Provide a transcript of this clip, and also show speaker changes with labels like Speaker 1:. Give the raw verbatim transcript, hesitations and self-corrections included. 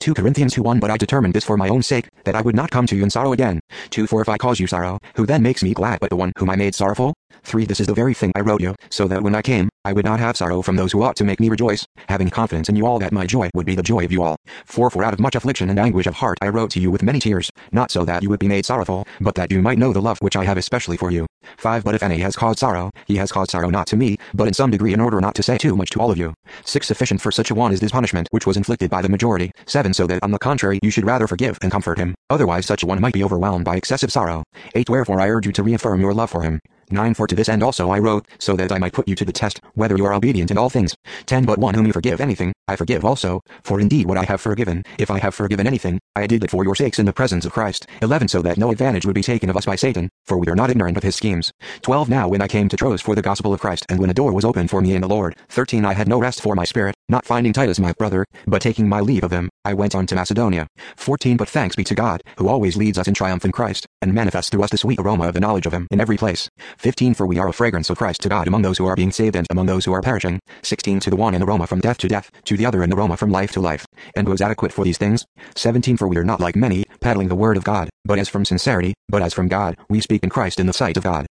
Speaker 1: two Corinthians two one But I determined this for my own sake, that I would not come to you in sorrow again. two For if I cause you sorrow, who then makes me glad but the one whom I made sorrowful? three This is the very thing I wrote you, so that when I came, I would not have sorrow from those who ought to make me rejoice, having confidence in you all that my joy would be the joy of you all. four For out of much affliction and anguish of heart I wrote to you with many tears, not so that you would be made sorrowful, but that you might know the love which I have especially for you. five But if any has caused sorrow, he has caused sorrow not to me, but in some degree, in order not to say too much to all of you. six Sufficient for such a one is this punishment which was inflicted by the majority. seven So that on the contrary you should rather forgive and comfort him, otherwise such a one might be overwhelmed by excessive sorrow. eight Wherefore I urge you to reaffirm your love for him. nine For to this end also I wrote, so that I might put you to the test, whether you are obedient in all things. ten But one whom you forgive anything, I forgive also, for indeed what I have forgiven, if I have forgiven anything, I did it for your sakes in the presence of Christ. eleven So that no advantage would be taken of us by Satan, for we are not ignorant of his schemes. twelve Now when I came to Troas for the gospel of Christ, and when a door was opened for me in the Lord. thirteen I had no rest for my spirit, not finding Titus my brother, but taking my leave of him, I went on to Macedonia. fourteen But thanks be to God, who always leads us in triumph in Christ, and manifests through us the sweet aroma of the knowledge of him in every place. fifteen For we are a fragrance of Christ to God among those who are being saved and among those who are perishing. sixteen To the one an aroma from death to death, to the other an aroma from life to life. And was adequate for these things? seventeen For we are not like many, peddling the word of God, but as from sincerity, but as from God, we speak in Christ in the sight of God.